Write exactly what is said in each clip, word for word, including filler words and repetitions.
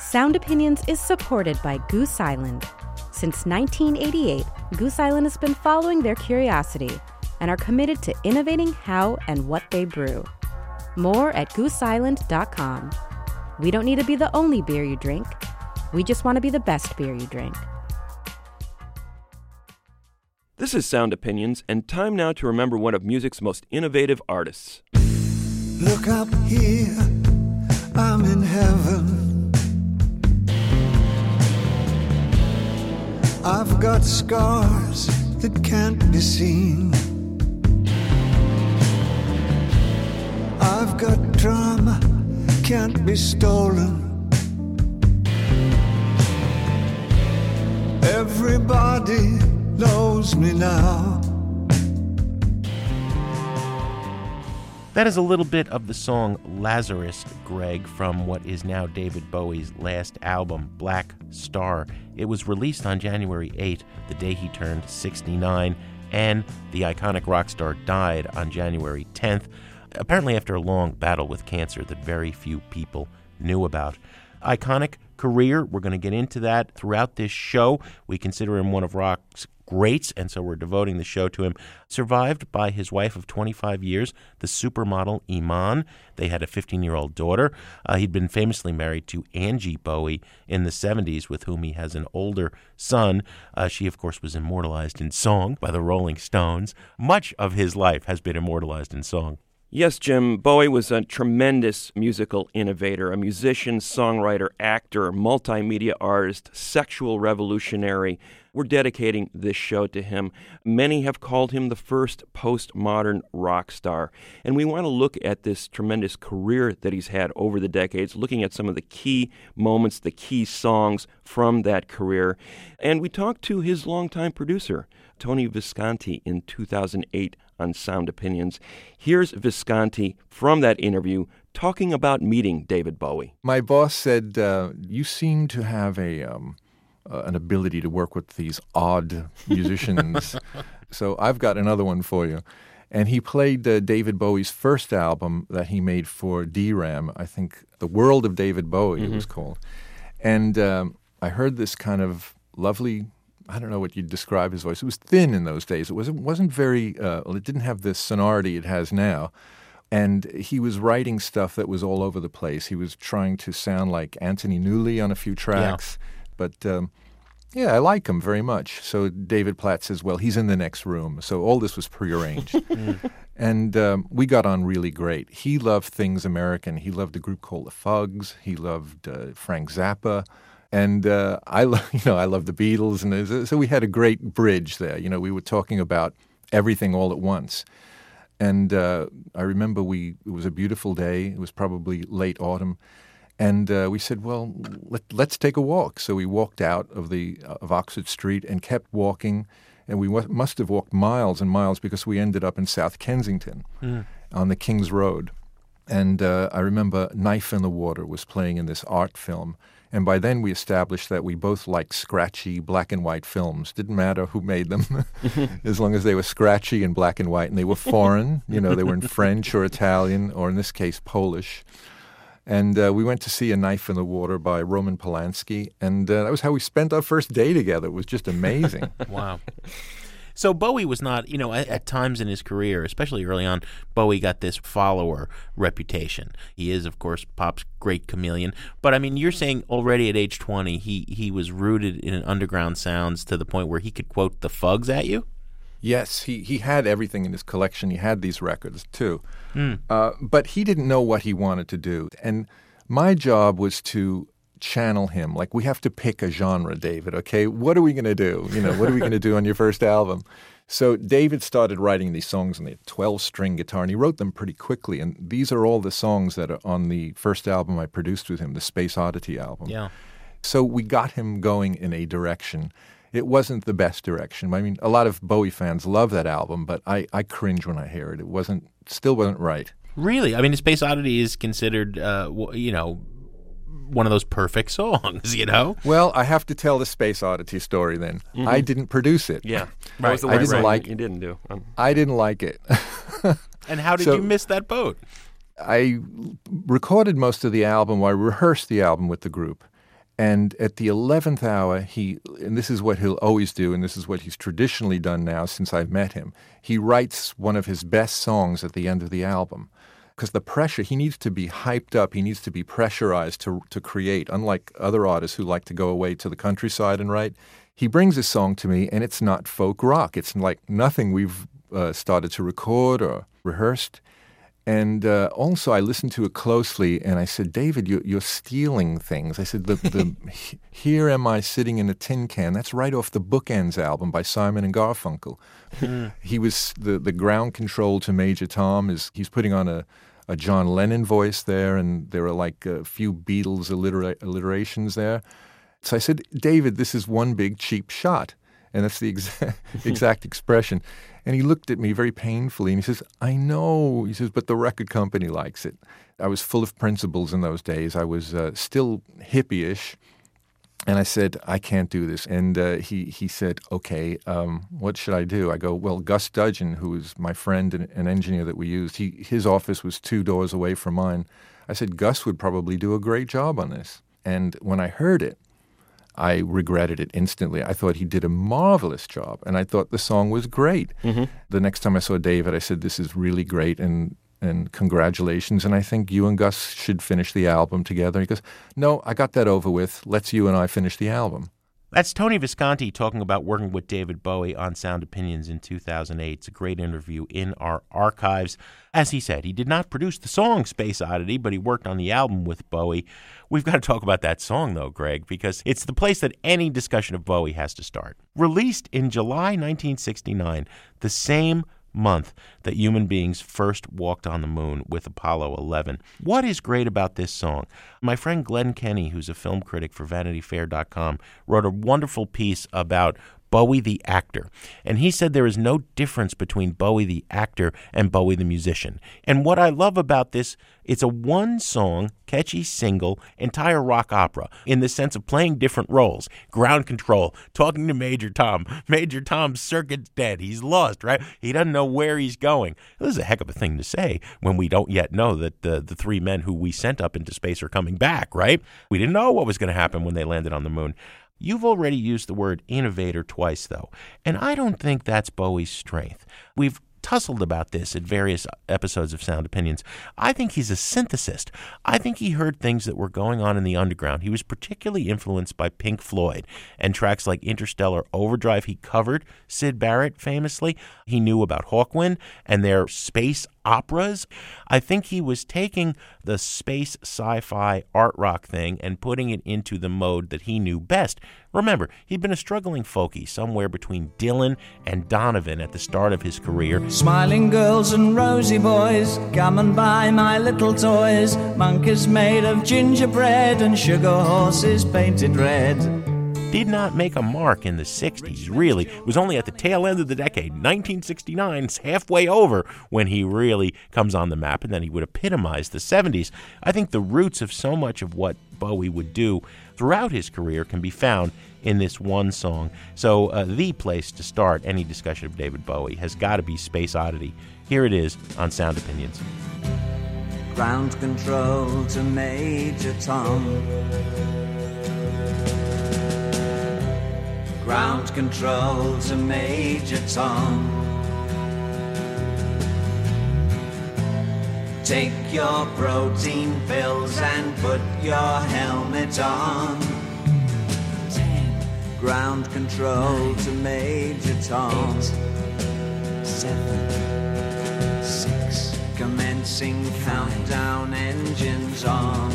Sound Opinions is supported by Goose Island. Since nineteen eighty-eight, Goose Island has been following their curiosity and are committed to innovating how and what they brew. More at goose island dot com. We don't need to be the only beer you drink. We just want to be the best beer you drink. This is Sound Opinions, and time now to remember one of music's most innovative artists. Look up here, I'm in heaven. I've got scars that can't be seen. I've got drama, can't be stolen. Everybody knows me now. That is a little bit of the song Lazarus, Greg, from what is now David Bowie's last album, Black Star. It was released on January eighth, the day he turned sixty-nine, and the iconic rock star died on January tenth, apparently after a long battle with cancer that very few people knew about. Iconic career, we're going to get into that throughout this show. We consider him one of rock's greats, and so we're devoting the show to him. Survived by his wife of twenty-five years, the supermodel Iman. They had a fifteen-year-old daughter. Uh, he'd been famously married to Angie Bowie in the seventies, with whom he has an older son. Uh, she, of course, was immortalized in song by the Rolling Stones. Much of his life has been immortalized in song. Yes, Jim, Bowie was a tremendous musical innovator, a musician, songwriter, actor, multimedia artist, sexual revolutionary. We're dedicating this show to him. Many have called him the first postmodern rock star. And we want to look at this tremendous career that he's had over the decades, looking at some of the key moments, the key songs from that career. And we talked to his longtime producer, Tony Visconti, in two thousand eight on Sound Opinions. Here's Visconti from that interview talking about meeting David Bowie. My boss said, uh, you seem to have a um, uh, an ability to work with these odd musicians. So I've got another one for you. And he played uh, David Bowie's first album that he made for D RAM, I think The World of David Bowie, mm-hmm. it was called. And um, I heard this kind of lovely, I don't know what you'd describe his voice. It was thin in those days. It wasn't wasn't very, uh, well, it didn't have the sonority it has now. And he was writing stuff that was all over the place. He was trying to sound like Anthony Newley on a few tracks. Yeah. But, um, yeah, I like him very much. So David Platt says, well, he's in the next room. So all this was prearranged. And um, we got on really great. He loved things American. He loved a group called the Fugs. He loved uh, Frank Zappa. And uh, I, lo- you know, I love the Beatles, and so we had a great bridge there. You know, we were talking about everything all at once. And uh, I remember we it was a beautiful day. It was probably late autumn, and uh, we said, "Well, let, let's take a walk." So we walked out of the of Oxford Street and kept walking, and we w- must have walked miles and miles because we ended up in South Kensington mm. on the King's Road. And uh, I remember Knife in the Water was playing in this art film. And by then we established that we both liked scratchy black and white films. Didn't matter who made them, as long as they were scratchy and black and white. And they were foreign. You know, they were in French or Italian, or in this case, Polish. And uh, we went to see A Knife in the Water by Roman Polanski. And uh, that was how we spent our first day together. It was just amazing. Wow. So Bowie was not, you know, at, at times in his career, especially early on, Bowie got this follower reputation. He is, of course, pop's great chameleon. But, I mean, you're saying already at age twenty, he, he was rooted in an underground sounds to the point where he could quote the Fugs at you? Yes, he, he had everything in his collection. He had these records, too. Mm. Uh, but he didn't know what he wanted to do. And my job was to channel him. Like, we have to pick a genre, David, okay? What are we going to do? You know, what are we going to do on your first album? So David started writing these songs on the twelve-string guitar, and he wrote them pretty quickly. And these are all the songs that are on the first album I produced with him, the Space Oddity album. Yeah. So we got him going in a direction. It wasn't the best direction. I mean, a lot of Bowie fans love that album, but I, I cringe when I hear it. It wasn't, still wasn't right. Really? I mean, Space Oddity is considered, uh, you know, one of those perfect songs, you know? Well, I have to tell the Space Oddity story then. Mm-hmm. I didn't produce it. Yeah. Right. Was the I didn't right. like You didn't do. Um. I didn't like it. And how did so, you miss that boat? I recorded most of the album, or I rehearsed the album with the group. And at the eleventh hour, he, and this is what he'll always do, and this is what he's traditionally done now since I've met him, he writes one of his best songs at the end of the album. Because the pressure, he needs to be hyped up, he needs to be pressurized to to create, unlike other artists who like to go away to the countryside and write. He brings a song to me, and it's not folk rock. It's like nothing we've uh, started to record or rehearsed. And uh, also, I listened to it closely, and I said, David, you, you're stealing things. I said, the, the Here Am I Sitting in a Tin Can, that's right off the Bookends album by Simon and Garfunkel. Mm. He was, the, the ground control to Major Tom, is he's putting on a, a John Lennon voice there, and there are like a few Beatles allitera- alliterations there. So I said, David, this is one big cheap shot. And that's the exa- exact expression. And he looked at me very painfully, and he says, I know. He says, but the record company likes it. I was full of principles in those days. I was uh, still hippie-ish. And I said, I can't do this. And uh, he, he said, okay, um, what should I do? I go, well, Gus Dudgeon, who is my friend and an engineer that we used, he, his office was two doors away from mine. I said, Gus would probably do a great job on this. And when I heard it, I regretted it instantly. I thought he did a marvelous job, and I thought the song was great. Mm-hmm. The next time I saw David, I said, this is really great, and and congratulations, and I think you and Gus should finish the album together. He goes, no, I got that over with. Let's you and I finish the album. That's Tony Visconti talking about working with David Bowie on Sound Opinions in two thousand eight. It's a great interview in our archives. As he said, he did not produce the song Space Oddity, but he worked on the album with Bowie. We've got to talk about that song, though, Greg, because it's the place that any discussion of Bowie has to start. Released in July nineteen sixty-nine, the same month that human beings first walked on the moon with Apollo eleven. What is great about this song? My friend Glenn Kenny, who's a film critic for Vanity Fair dot com, wrote a wonderful piece about Bowie the actor. And he said there is no difference between Bowie the actor and Bowie the musician. And what I love about this, it's a one-song, catchy single, entire rock opera in the sense of playing different roles. Ground control, talking to Major Tom. Major Tom's circuit's dead. He's lost, right? He doesn't know where he's going. This is a heck of a thing to say when we don't yet know that the, the three men who we sent up into space are coming back, right? We didn't know what was going to happen when they landed on the moon. You've already used the word innovator twice, though, and I don't think that's Bowie's strength. We've tussled about this at various episodes of Sound Opinions. I think he's a synthesist. I think he heard things that were going on in the underground. He was particularly influenced by Pink Floyd and tracks like Interstellar Overdrive. He covered Syd Barrett famously. He knew about Hawkwind and their space operas. I think he was taking the space sci-fi art rock thing and putting it into the mode that he knew best. Remember, he'd been a struggling folkie somewhere between Dylan and Donovan at the start of his career. Smiling girls and rosy boys, come and buy my little toys. Monkeys made of gingerbread and sugar horses painted red. Did not make a mark in the sixties, really. It was only at the tail end of the decade, nineteen sixty-nine, it's halfway over, when he really comes on the map, and then he would epitomize the seventies. I think the roots of so much of what Bowie would do throughout his career can be found in this one song. So uh, the place to start any discussion of David Bowie has got to be Space Oddity. Here it is on Sound Opinions. Ground control to Major Tom. Ground control to Major Tom. Take your protein pills and put your helmet on. Ten. Ground control nine, to Major Tom. Eight, seven, six. Commencing five, countdown, engines on.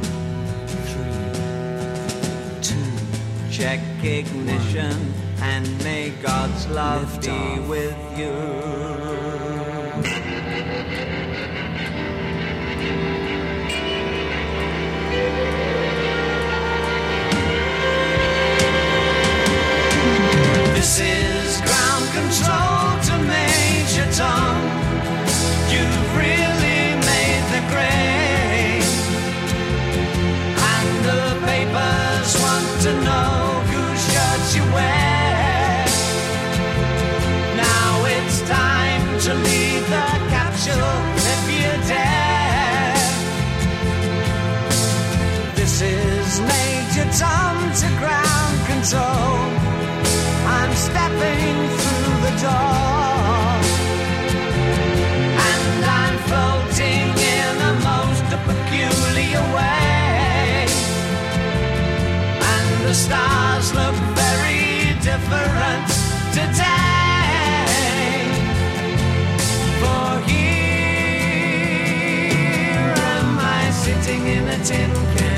Three, two. Check ignition, one, and may God's love Lift be off. With you. This is ground control to Major Tom. You've really made the grade, and the papers want to know whose shirts you wear. Now it's time to bottom to ground control. I'm stepping through the door, and I'm floating in a most peculiar way, and the stars look very different today, for here am I sitting in a tin can.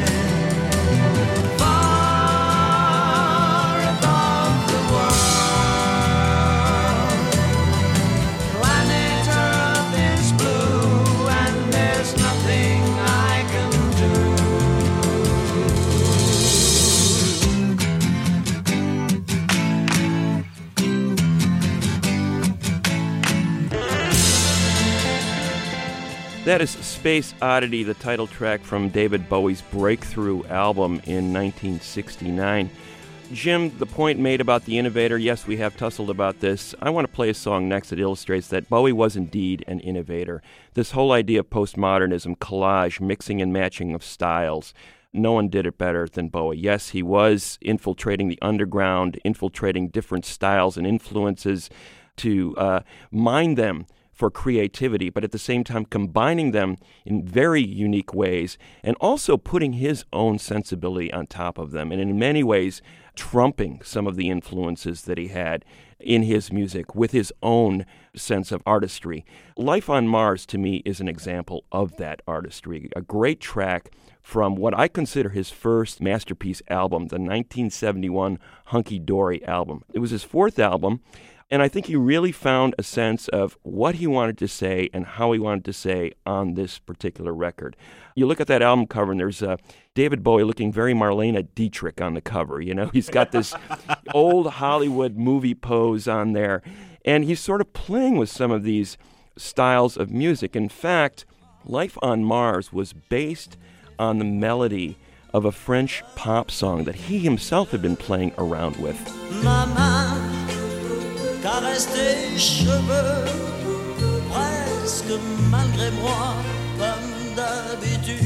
That is Space Oddity, the title track from David Bowie's breakthrough album in nineteen sixty-nine. Jim, the point made about the innovator, yes, we have tussled about this. I want to play a song next that illustrates that Bowie was indeed an innovator. This whole idea of postmodernism, collage, mixing and matching of styles, no one did it better than Bowie. Yes, he was infiltrating the underground, infiltrating different styles and influences to uh, mine them for creativity, but at the same time combining them in very unique ways and also putting his own sensibility on top of them, and in many ways trumping some of the influences that he had in his music with his own sense of artistry. Life on Mars, to me, is an example of that artistry. A great track from what I consider his first masterpiece album, the nineteen seventy-one Hunky Dory album. It was his fourth album, and I think he really found a sense of what he wanted to say and how he wanted to say on this particular record. You look at that album cover, and there's uh, David Bowie looking very Marlene Dietrich on the cover. You know, he's got this old Hollywood movie pose on there, and he's sort of playing with some of these styles of music. In fact, Life on Mars was based on the melody of a French pop song that he himself had been playing around with. Maman caresse tes cheveux, presque malgré moi, comme d'habitude.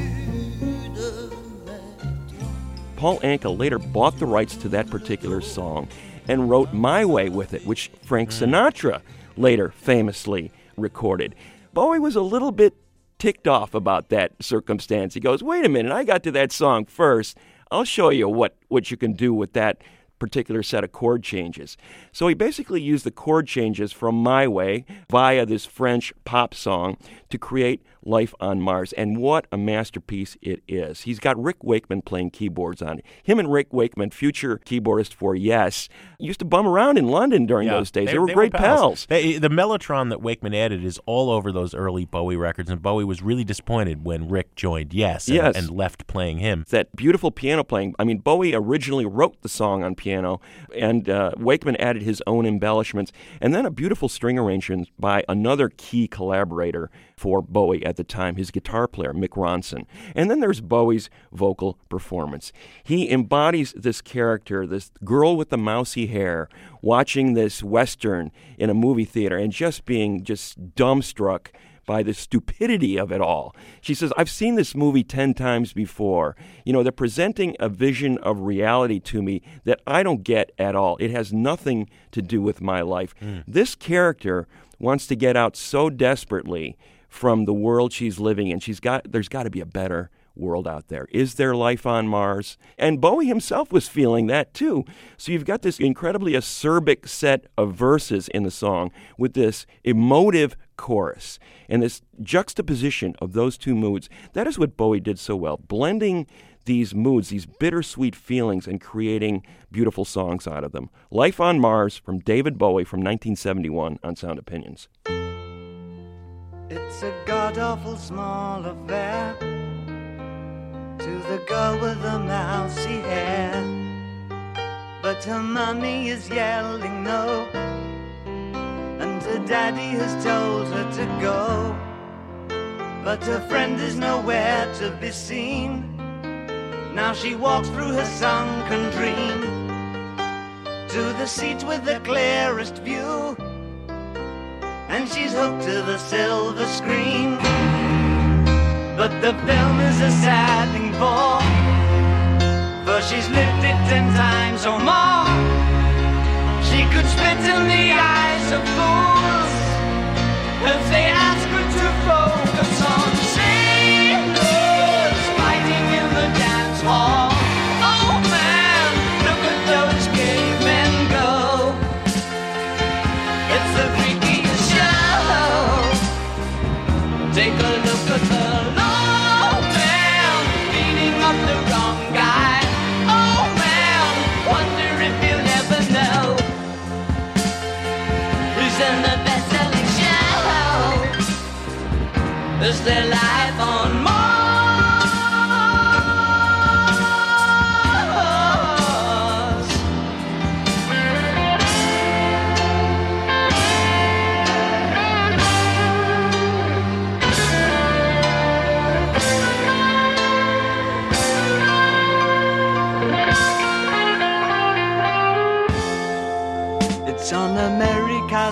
Paul Anka later bought the rights to that particular song and wrote My Way with it, which Frank Sinatra later famously recorded. Bowie was a little bit ticked off about that circumstance. He goes, wait a minute, I got to that song first. I'll show you what, what you can do with that particular set of chord changes. So he basically used the chord changes from My Way via this French pop song to create Life on Mars. And what a masterpiece it is. He's got Rick Wakeman playing keyboards on it. Him and Rick Wakeman, future keyboardist for Yes, used to bum around in London during yeah, those days. They, they were they great were pals. pals. They, the Mellotron that Wakeman added is all over those early Bowie records, and Bowie was really disappointed when Rick joined Yes and, yes. and left playing him. That beautiful piano playing. I mean, Bowie originally wrote the song on piano, and uh, Wakeman added his own embellishments, and then a beautiful string arrangement by another key collaborator for Bowie at the time, his guitar player, Mick Ronson. And then there's Bowie's vocal performance. He embodies this character, this girl with the mousy hair, watching this Western in a movie theater and just being just dumbstruck by the stupidity of it all. She says, I've seen this movie ten times before. You know, they're presenting a vision of reality to me that I don't get at all. It has nothing to do with my life. Mm. This character wants to get out so desperately from the world she's living in. She's got, there's got to be a better world out there. Is there life on Mars? And Bowie himself was feeling that too. So you've got this incredibly acerbic set of verses in the song with this emotive chorus and this juxtaposition of those two moods. That is what Bowie did so well, blending these moods, these bittersweet feelings, and creating beautiful songs out of them. Life on Mars from David Bowie from nineteen seventy-one on Sound Opinions. It's a god-awful small affair to the girl with the mousy hair, but her mummy is yelling no, and her daddy has told her to go, but her friend is nowhere to be seen. Now she walks through her sunken dream to the seat with the clearest view, and she's hooked to the silver screen. But the film is a sad thing, for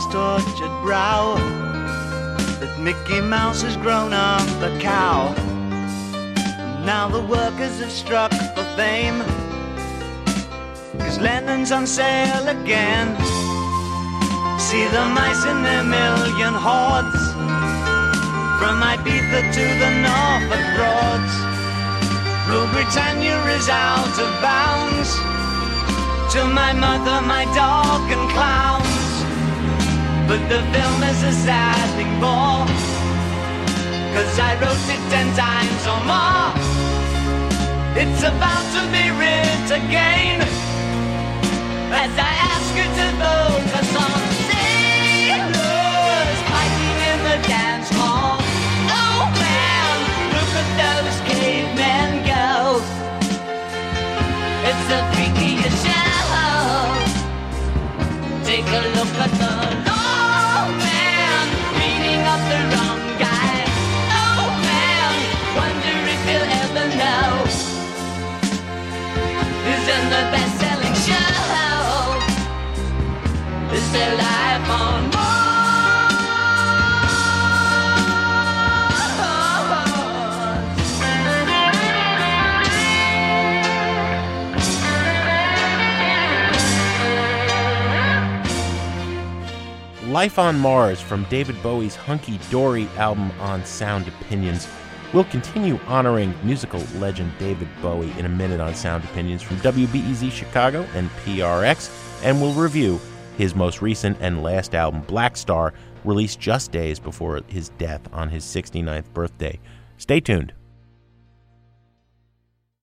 grandpa's tortured brow that Mickey Mouse has grown up a cow. And now the workers have struck for fame, 'cause Lennon's on sale again. See the mice in their million hordes, from Ibiza to the Norfolk Broads. Rule Britannia is out of bounds, to my mother, my dog and clowns. But the film is a sad thing more, 'cause I wrote it ten times or more. It's about to be writ again, as I ask you to vote for some sailors fighting in the dance hall. Oh man, look at those cavemen go. It's a freakiest show. Take a look at the law man beating up the wrong guy. Oh man, wonder if he'll ever know who's in the best-selling show. Is their life on Mars? Life on Mars from David Bowie's Hunky Dory album on Sound Opinions. We'll continue honoring musical legend David Bowie in a minute on Sound Opinions from W B E Z Chicago and P R X, and we'll review his most recent and last album, Black Star, released just days before his death on his sixty-ninth birthday. Stay tuned.